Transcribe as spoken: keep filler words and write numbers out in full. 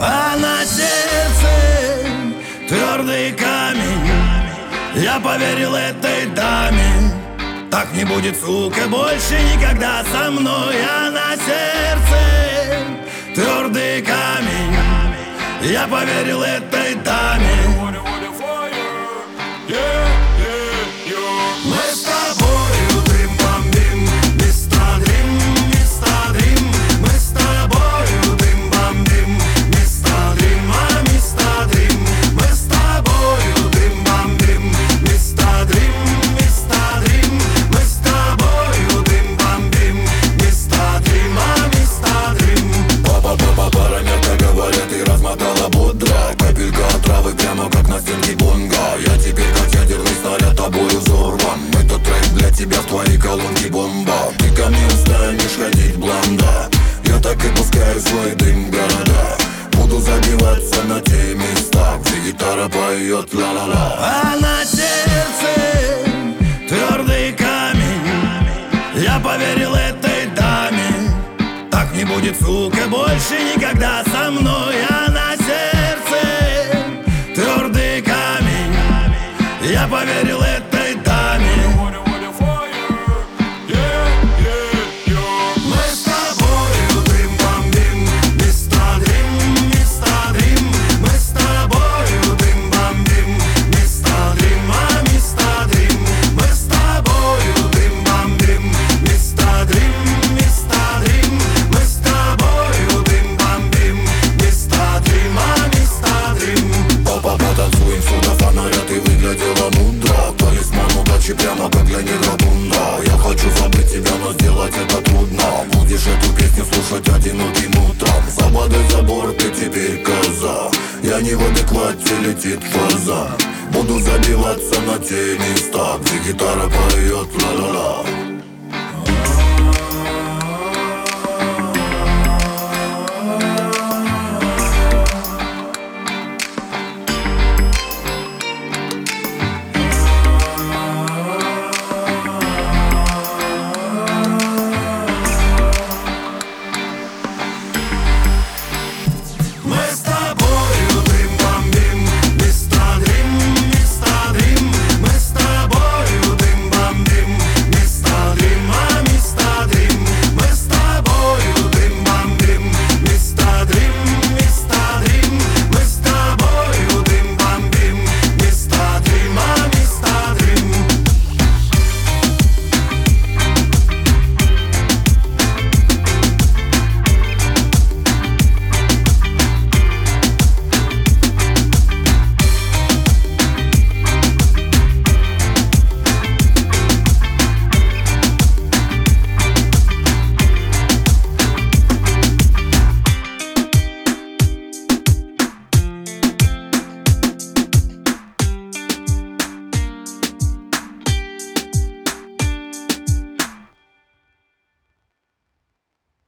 А на сердце твердый камень. Я поверил этой даме, так не будет, сука, больше никогда со мной. А на сердце твердый камень. Я поверил этой даме. Мы с тобою дым бомбим, мистер Дрим, мистер Дрим. Мы с тобою дым бомбим, мистер Дрим, а мистер Дрим. Мы с тобою дым бомбим, мистер Дрим, мистер Дрим. Мы с тобою дым бомбим, мистер Дрим, а мистер Дрим. Папа, папа, парамерка говорят и размотала бодро. Капелька отравы прямо как на стенке бонга. Я теперь как ядерный снаряд тобою взорван. Этот трек для тебя в твоей колонке бомба. Ты ко мне устанешь ходить блонда. Я так и пускаю свой дым в города. Буду забиваться на те места, где гитара поет ла-ла-ла. А на сердце твердый камень. Я поверил этой даме, так не будет, сука, больше никогда со мной. А на сердце твердый камень. Я поверил этой даме. Мы с тобою дым бомбим, мистер Дрим, мистер Дрим. Мы с тобою дым бомбим, мистер Дрим, а мистер Дрим. Мы с тобою дым бомбим, мистер Дрим, мистер Дрим. Мы с тобою дым бомбим, мистер Дрим, а мистер Дрим. Папа, потанцуем сюда фонаря, ты выглядела мудро. Талисман удачи прямо как для негра бунда. Я хочу забыть тебя, но сделать это трудно. Будешь эту песню слушать одиноким утром. Забодай забор, ты теперь коза. Я не в адеквате, летит фаза. Буду забиваться на те места, где гитара поет ла-ла-ла.